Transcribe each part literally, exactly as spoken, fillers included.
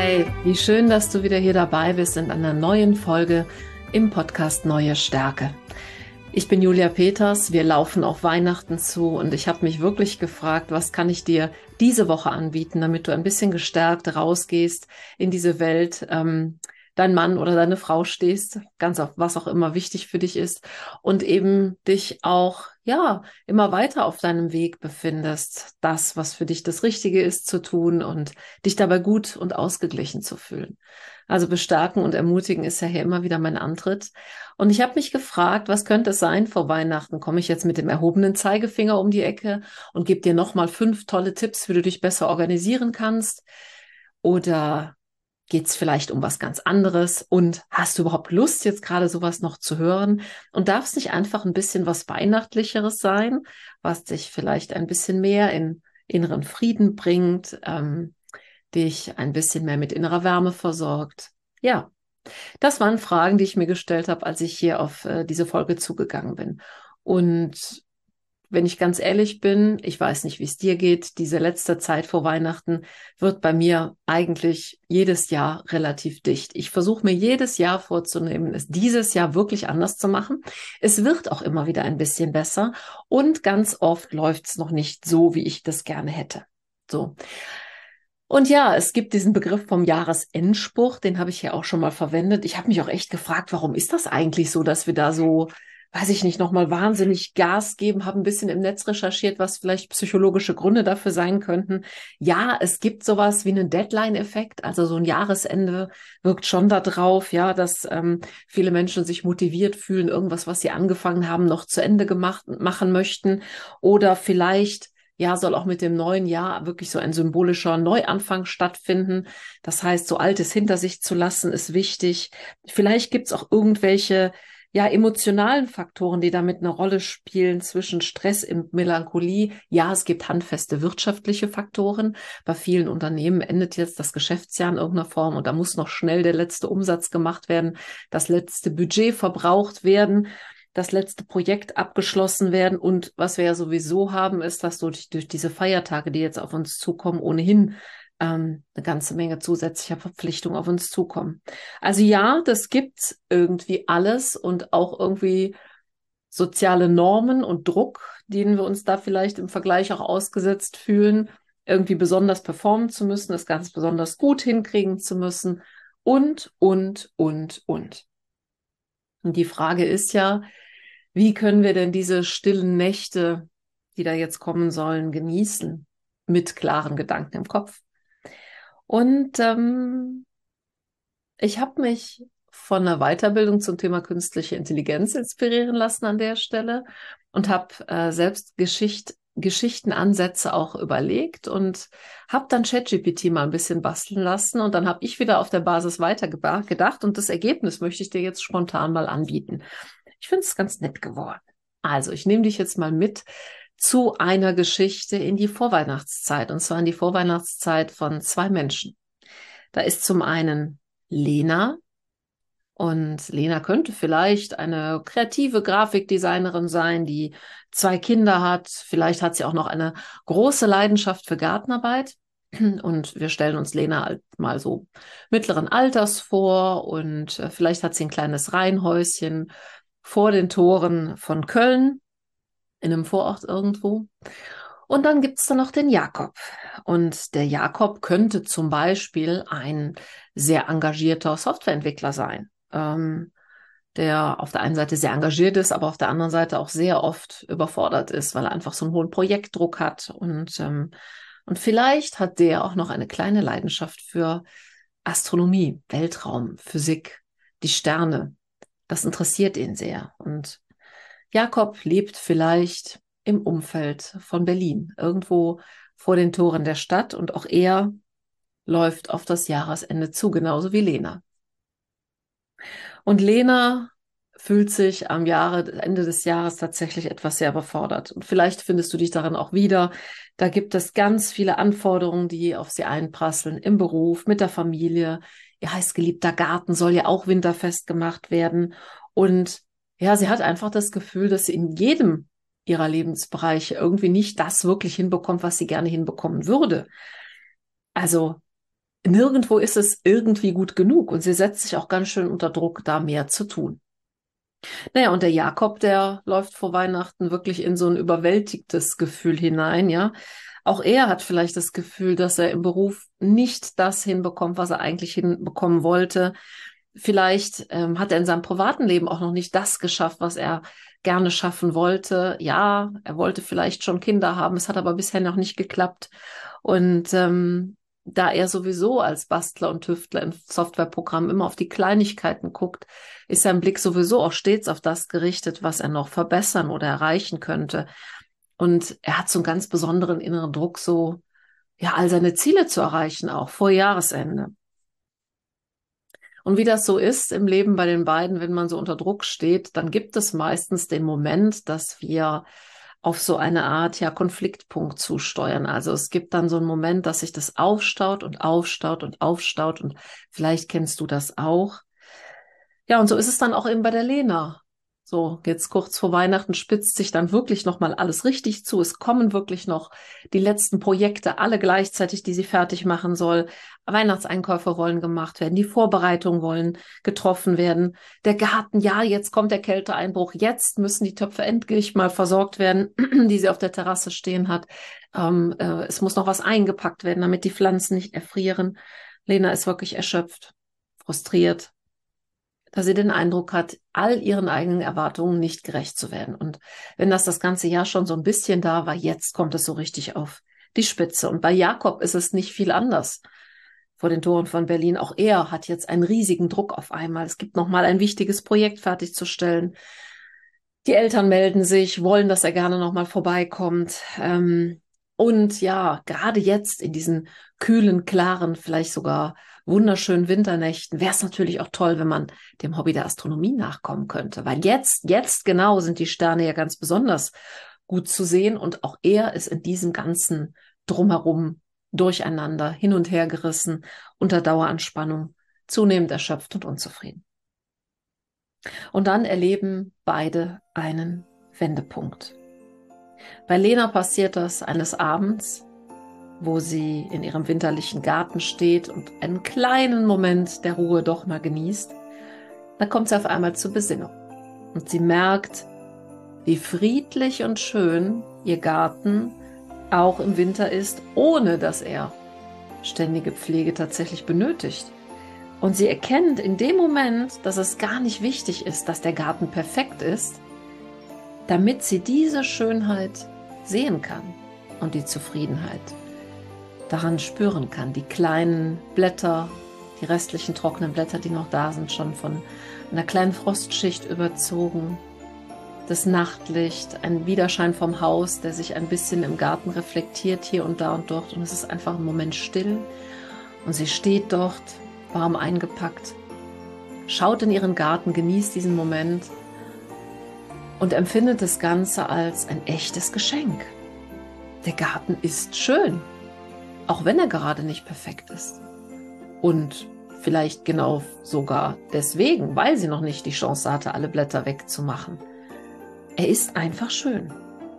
Hey, wie schön, dass du wieder hier dabei bist in einer neuen Folge im Podcast Neue Stärke. Ich bin Julia Peters, wir laufen auf Weihnachten zu und ich habe mich wirklich gefragt, was kann ich dir diese Woche anbieten, damit du ein bisschen gestärkt rausgehst in diese Welt, ähm, dein Mann oder deine Frau stehst, ganz auf was auch immer wichtig für dich ist und eben dich auch, ja, immer weiter auf deinem Weg befindest, das, was für dich das Richtige ist zu tun und dich dabei gut und ausgeglichen zu fühlen. Also bestärken und ermutigen ist ja hier immer wieder mein Antritt. Und ich habe mich gefragt, was könnte es sein vor Weihnachten? Komme ich jetzt mit dem erhobenen Zeigefinger um die Ecke und gebe dir nochmal fünf tolle Tipps, wie du dich besser organisieren kannst? Oder geht es vielleicht um was ganz anderes? Und hast du überhaupt Lust, jetzt gerade sowas noch zu hören? Und darf es nicht einfach ein bisschen was Weihnachtlicheres sein, was dich vielleicht ein bisschen mehr in inneren Frieden bringt, ähm, dich ein bisschen mehr mit innerer Wärme versorgt? Ja, das waren Fragen, die ich mir gestellt habe, als ich hier auf äh, diese Folge zugegangen bin. Und wenn ich ganz ehrlich bin, ich weiß nicht, wie es dir geht, diese letzte Zeit vor Weihnachten wird bei mir eigentlich jedes Jahr relativ dicht. Ich versuche mir jedes Jahr vorzunehmen, es dieses Jahr wirklich anders zu machen. Es wird auch immer wieder ein bisschen besser und ganz oft läuft es noch nicht so, wie ich das gerne hätte. So. Und ja, es gibt diesen Begriff vom Jahresendspruch, den habe ich ja auch schon mal verwendet. Ich habe mich auch echt gefragt, warum ist das eigentlich so, dass wir da so, weiß ich nicht, nochmal wahnsinnig Gas geben, habe ein bisschen im Netz recherchiert, was vielleicht psychologische Gründe dafür sein könnten. Ja, es gibt sowas wie einen Deadline-Effekt, also so ein Jahresende wirkt schon da drauf, ja, dass ähm, viele Menschen sich motiviert fühlen, irgendwas, was sie angefangen haben, noch zu Ende gemacht machen möchten. Oder vielleicht ja, soll auch mit dem neuen Jahr wirklich so ein symbolischer Neuanfang stattfinden. Das heißt, so Altes hinter sich zu lassen, ist wichtig. Vielleicht gibt es auch irgendwelche, ja, emotionalen Faktoren, die damit eine Rolle spielen zwischen Stress und Melancholie. Ja, es gibt handfeste wirtschaftliche Faktoren. Bei vielen Unternehmen endet jetzt das Geschäftsjahr in irgendeiner Form und da muss noch schnell der letzte Umsatz gemacht werden, das letzte Budget verbraucht werden, das letzte Projekt abgeschlossen werden. Und was wir ja sowieso haben, ist, dass durch, durch diese Feiertage, die jetzt auf uns zukommen, ohnehin ähm, eine ganze Menge zusätzlicher Verpflichtungen auf uns zukommen. Also ja, das gibt irgendwie alles und auch irgendwie soziale Normen und Druck, denen wir uns da vielleicht im Vergleich auch ausgesetzt fühlen, irgendwie besonders performen zu müssen, es ganz besonders gut hinkriegen zu müssen und, und, und, und. Und die Frage ist ja, wie können wir denn diese stillen Nächte, die da jetzt kommen sollen, genießen mit klaren Gedanken im Kopf? Und ähm, ich habe mich von einer Weiterbildung zum Thema künstliche Intelligenz inspirieren lassen an der Stelle und habe äh, selbst Geschicht, Geschichtenansätze auch überlegt und habe dann ChatGPT mal ein bisschen basteln lassen und dann habe ich wieder auf der Basis weitergedacht und das Ergebnis möchte ich dir jetzt spontan mal anbieten. Ich finde es ganz nett geworden. Also, ich nehme dich jetzt mal mit zu einer Geschichte in die Vorweihnachtszeit, und zwar in die Vorweihnachtszeit von zwei Menschen. Da ist zum einen Lena, und Lena könnte vielleicht eine kreative Grafikdesignerin sein, die zwei Kinder hat. Vielleicht hat sie auch noch eine große Leidenschaft für Gartenarbeit. Und wir stellen uns Lena halt mal so mittleren Alters vor und äh, vielleicht hat sie ein kleines Reihenhäuschen vor den Toren von Köln, in einem Vorort irgendwo. Und dann gibt's da noch den Jakob. Und der Jakob könnte zum Beispiel ein sehr engagierter Softwareentwickler sein, ähm, der auf der einen Seite sehr engagiert ist, aber auf der anderen Seite auch sehr oft überfordert ist, weil er einfach so einen hohen Projektdruck hat. Und, ähm, und vielleicht hat der auch noch eine kleine Leidenschaft für Astronomie, Weltraum, Physik, die Sterne. Das interessiert ihn sehr. Und Jakob lebt vielleicht im Umfeld von Berlin, irgendwo vor den Toren der Stadt. Und auch er läuft auf das Jahresende zu, genauso wie Lena. Und Lena fühlt sich am Jahre, Ende des Jahres tatsächlich etwas sehr überfordert. Und vielleicht findest du dich darin auch wieder. Da gibt es ganz viele Anforderungen, die auf sie einprasseln, im Beruf, mit der Familie. Ihr heißgeliebter Garten soll ja auch winterfest gemacht werden. Und ja, sie hat einfach das Gefühl, dass sie in jedem ihrer Lebensbereiche irgendwie nicht das wirklich hinbekommt, was sie gerne hinbekommen würde. Also nirgendwo ist es irgendwie gut genug und sie setzt sich auch ganz schön unter Druck, da mehr zu tun. Naja, und der Jakob, der läuft vor Weihnachten wirklich in so ein überwältigtes Gefühl hinein, ja. Auch er hat vielleicht das Gefühl, dass er im Beruf nicht das hinbekommt, was er eigentlich hinbekommen wollte. Vielleicht ähm, hat er in seinem privaten Leben auch noch nicht das geschafft, was er gerne schaffen wollte. Ja, er wollte vielleicht schon Kinder haben, es hat aber bisher noch nicht geklappt. Und ähm, da er sowieso als Bastler und Tüftler in Softwareprogrammen immer auf die Kleinigkeiten guckt, ist sein Blick sowieso auch stets auf das gerichtet, was er noch verbessern oder erreichen könnte. Und er hat so einen ganz besonderen inneren Druck, so ja, all seine Ziele zu erreichen, auch vor Jahresende. Und wie das so ist im Leben bei den beiden, wenn man so unter Druck steht, dann gibt es meistens den Moment, dass wir auf so eine Art ja Konfliktpunkt zusteuern. Also es gibt dann so einen Moment, dass sich das aufstaut und aufstaut und aufstaut und vielleicht kennst du das auch. Ja, und so ist es dann auch eben bei der Lena. So, jetzt kurz vor Weihnachten spitzt sich dann wirklich nochmal alles richtig zu. Es kommen wirklich noch die letzten Projekte, alle gleichzeitig, die sie fertig machen soll. Weihnachtseinkäufe wollen gemacht werden, die Vorbereitungen wollen getroffen werden. Der Garten, ja, jetzt kommt der Kälteeinbruch. Jetzt müssen die Töpfe endlich mal versorgt werden, die sie auf der Terrasse stehen hat. Ähm, äh, es muss noch was eingepackt werden, damit die Pflanzen nicht erfrieren. Lena ist wirklich erschöpft, frustriert, dass sie den Eindruck hat, all ihren eigenen Erwartungen nicht gerecht zu werden. Und wenn das das ganze Jahr schon so ein bisschen da war, jetzt kommt es so richtig auf die Spitze. Und bei Jakob ist es nicht viel anders vor den Toren von Berlin. Auch er hat jetzt einen riesigen Druck auf einmal. Es gibt noch mal ein wichtiges Projekt fertigzustellen. Die Eltern melden sich, wollen, dass er gerne noch mal vorbeikommt. Ähm, und ja, gerade jetzt in diesen kühlen, klaren, vielleicht sogar wunderschönen Winternächten wäre es natürlich auch toll, wenn man dem Hobby der Astronomie nachkommen könnte. Weil jetzt, jetzt genau sind die Sterne ja ganz besonders gut zu sehen und auch er ist in diesem ganzen Drumherum durcheinander, hin und her gerissen, unter Daueranspannung, zunehmend erschöpft und unzufrieden. Und dann erleben beide einen Wendepunkt. Bei Lena passiert das eines Abends, wo sie in ihrem winterlichen Garten steht und einen kleinen Moment der Ruhe doch mal genießt. Da kommt sie auf einmal zur Besinnung und sie merkt, wie friedlich und schön ihr Garten auch im Winter ist, ohne dass er ständige Pflege tatsächlich benötigt. Und sie erkennt in dem Moment, dass es gar nicht wichtig ist, dass der Garten perfekt ist, damit sie diese Schönheit sehen kann und die Zufriedenheit daran spüren kann. Die kleinen Blätter, die restlichen trockenen Blätter, die noch da sind, schon von einer kleinen Frostschicht überzogen. Das Nachtlicht, ein Widerschein vom Haus, der sich ein bisschen im Garten reflektiert, hier und da und dort. Und es ist einfach ein Moment still. Und sie steht dort, warm eingepackt, schaut in ihren Garten, genießt diesen Moment und empfindet das Ganze als ein echtes Geschenk. Der Garten ist schön, auch wenn er gerade nicht perfekt ist. Und vielleicht genau sogar deswegen, weil sie noch nicht die Chance hatte, alle Blätter wegzumachen. Er ist einfach schön.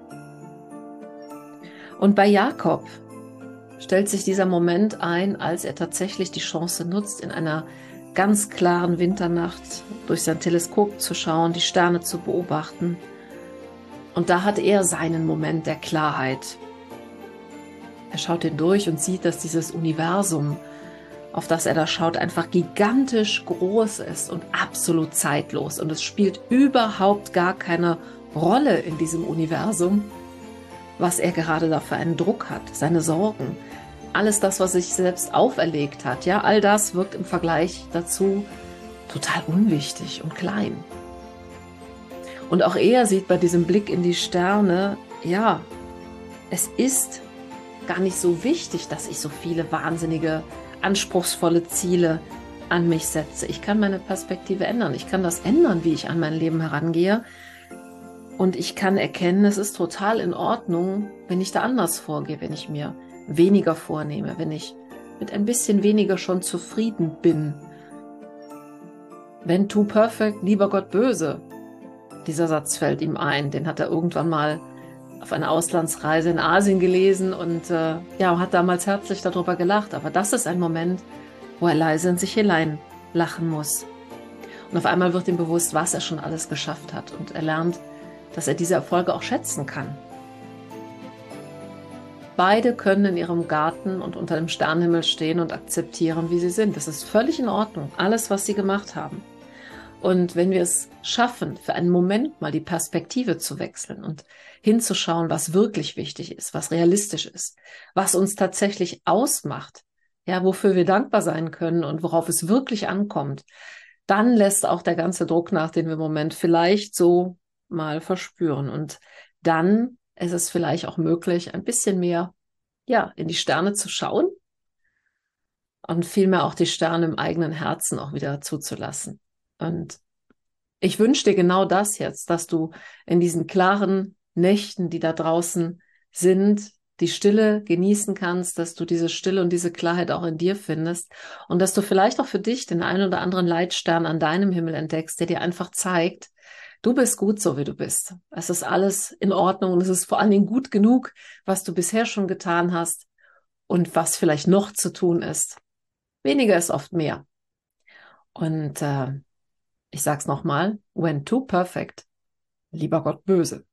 Und bei Jakob stellt sich dieser Moment ein, als er tatsächlich die Chance nutzt, in einer ganz klaren Winternacht durch sein Teleskop zu schauen, die Sterne zu beobachten. Und da hat er seinen Moment der Klarheit. Er schaut hindurch und sieht, dass dieses Universum, auf das er da schaut, einfach gigantisch groß ist und absolut zeitlos. Und es spielt überhaupt gar keine Rolle in diesem Universum, was er gerade da für einen Druck hat, seine Sorgen. Alles das, was sich selbst auferlegt hat, ja, all das wirkt im Vergleich dazu total unwichtig und klein. Und auch er sieht bei diesem Blick in die Sterne, ja, es ist gar nicht so wichtig, dass ich so viele wahnsinnige, anspruchsvolle Ziele an mich setze. Ich kann meine Perspektive ändern. Ich kann das ändern, wie ich an mein Leben herangehe. Und ich kann erkennen, es ist total in Ordnung, wenn ich da anders vorgehe, wenn ich mir weniger vornehme, wenn ich mit ein bisschen weniger schon zufrieden bin. Wenn too perfect, lieber Gott böse. Dieser Satz fällt ihm ein, den hat er irgendwann mal auf einer Auslandsreise in Asien gelesen und äh, ja, hat damals herzlich darüber gelacht. Aber das ist ein Moment, wo er leise in sich hinein lachen muss. Und auf einmal wird ihm bewusst, was er schon alles geschafft hat. Und er lernt, dass er diese Erfolge auch schätzen kann. Beide können in ihrem Garten und unter dem Sternenhimmel stehen und akzeptieren, wie sie sind. Das ist völlig in Ordnung, alles, was sie gemacht haben. Und wenn wir es schaffen, für einen Moment mal die Perspektive zu wechseln und hinzuschauen, was wirklich wichtig ist, was realistisch ist, was uns tatsächlich ausmacht, ja, wofür wir dankbar sein können und worauf es wirklich ankommt, dann lässt auch der ganze Druck nach, den wir im Moment vielleicht so mal verspüren. Und dann ist es vielleicht auch möglich, ein bisschen mehr, ja, in die Sterne zu schauen und vielmehr auch die Sterne im eigenen Herzen auch wieder zuzulassen. Und ich wünsche dir genau das jetzt, dass du in diesen klaren Nächten, die da draußen sind, die Stille genießen kannst, dass du diese Stille und diese Klarheit auch in dir findest und dass du vielleicht auch für dich den einen oder anderen Leitstern an deinem Himmel entdeckst, der dir einfach zeigt, du bist gut so, wie du bist. Es ist alles in Ordnung und es ist vor allen Dingen gut genug, was du bisher schon getan hast und was vielleicht noch zu tun ist. Weniger ist oft mehr. Und äh, ich sag's nochmal, when too perfect, lieber Gott böse.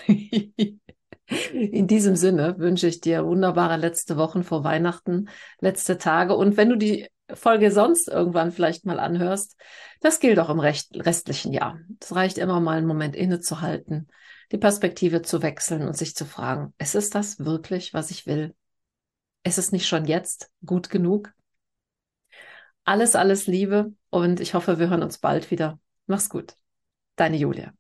In diesem Sinne wünsche ich dir wunderbare letzte Wochen vor Weihnachten, letzte Tage. Und wenn du die Folge sonst irgendwann vielleicht mal anhörst, das gilt auch im restlichen Jahr. Es reicht immer mal einen Moment innezuhalten, die Perspektive zu wechseln und sich zu fragen, ist es das wirklich, was ich will? Ist es nicht schon jetzt gut genug? Alles, alles Liebe und ich hoffe, wir hören uns bald wieder. Mach's gut. Deine Julia.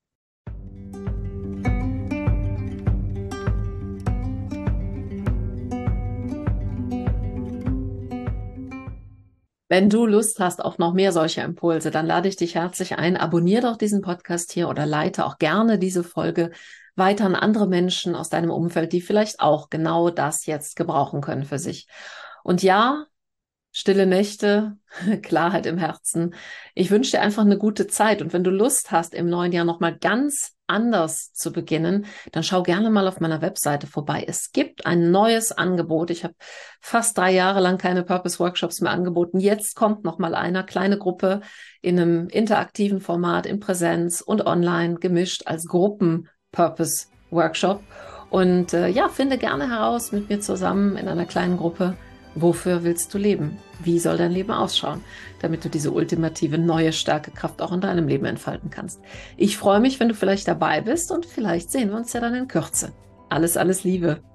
Wenn du Lust hast auf noch mehr solcher Impulse, dann lade ich dich herzlich ein. Abonniere doch diesen Podcast hier oder leite auch gerne diese Folge weiter an andere Menschen aus deinem Umfeld, die vielleicht auch genau das jetzt gebrauchen können für sich. Und ja, stille Nächte, Klarheit im Herzen. Ich wünsche dir einfach eine gute Zeit. Und wenn du Lust hast, im neuen Jahr nochmal ganz anders zu beginnen, dann schau gerne mal auf meiner Webseite vorbei. Es gibt ein neues Angebot. Ich habe fast drei Jahre lang keine Purpose-Workshops mehr angeboten. Jetzt kommt nochmal einer, kleine Gruppe in einem interaktiven Format, in Präsenz und online, gemischt als Gruppen-Purpose-Workshop. Und äh, ja, finde gerne heraus mit mir zusammen in einer kleinen Gruppe, wofür willst du leben? Wie soll dein Leben ausschauen, damit du diese ultimative neue starke Kraft auch in deinem Leben entfalten kannst? Ich freue mich, wenn du vielleicht dabei bist und vielleicht sehen wir uns ja dann in Kürze. Alles, alles Liebe.